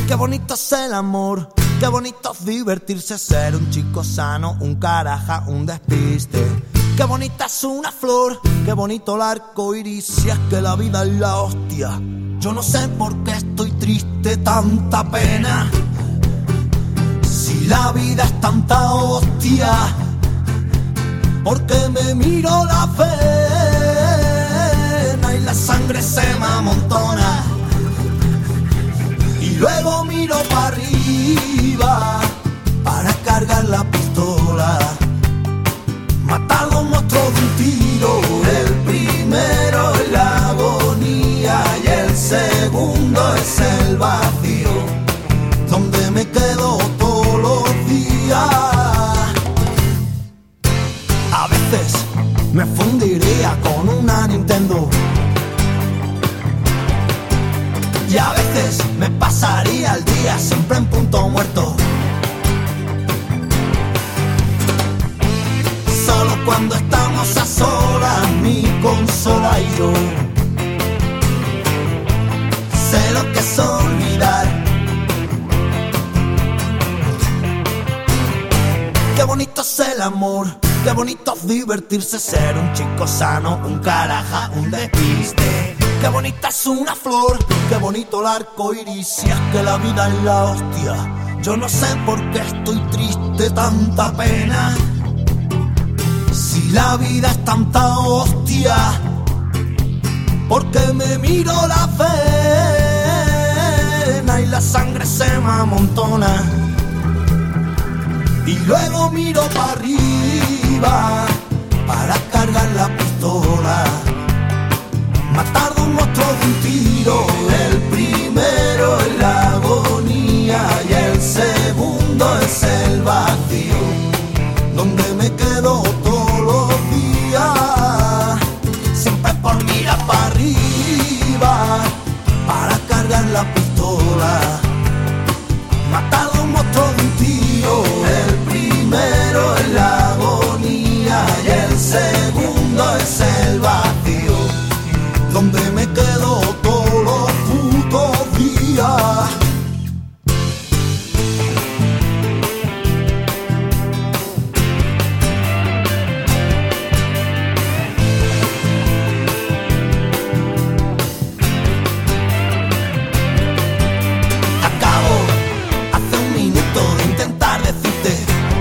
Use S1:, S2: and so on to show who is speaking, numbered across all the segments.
S1: Qué bonito es el amor, qué bonito es divertirse, ser un chico sano, un caraja, un despiste. Qué bonita es una flor, qué bonito el arco iris, si es que la vida es la hostia. Yo no sé por qué estoy triste, tanta pena, si la vida es tanta hostia. Porque me miro la pena y la sangre se me amontona. Y luego miro para arriba para cargar la pistola. Matar a los monstruos de un tiro. El primero es la agonía y el segundo es el vacío, donde me quedo todos los días. A veces me fundiría con una Nintendo y a veces me pasaría el día siempre en punto muerto. Solo cuando estamos a solas, mi consola y yo, sé lo que es olvidar. Qué bonito es el amor, qué bonito es divertirse, ser un chico sano, un caraja, un despiste. Qué bonita es una flor, qué bonito el arco iris, si es que la vida es la hostia. Yo no sé por qué estoy triste, tanta pena, si la vida es tanta hostia. Porque me miro la pena y la sangre se me amontona. Y luego miro para arriba para cargar la pistola. Matar de un monstruo de un tiro. El primero es la agonía y el segundo es el vacío, donde me quedo todos los días. Siempre por mirar para arriba para cargar la pistola. Matar de un monstruo de un tiro. El primero es la agonía y el segundo es el vacío, donde me quedo todos los putos días. Acabo hace un minuto de intentar decirte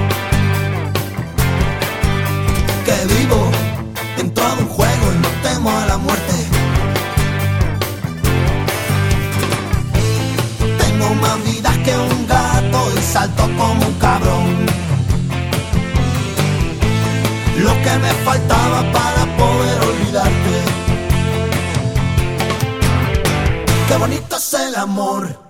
S1: que vivo dentro de un juego y no temo a la muerte. Tengo más vidas que un gato y salto como un cabrón. Lo que me faltaba para poder olvidarte. Qué bonito es el amor,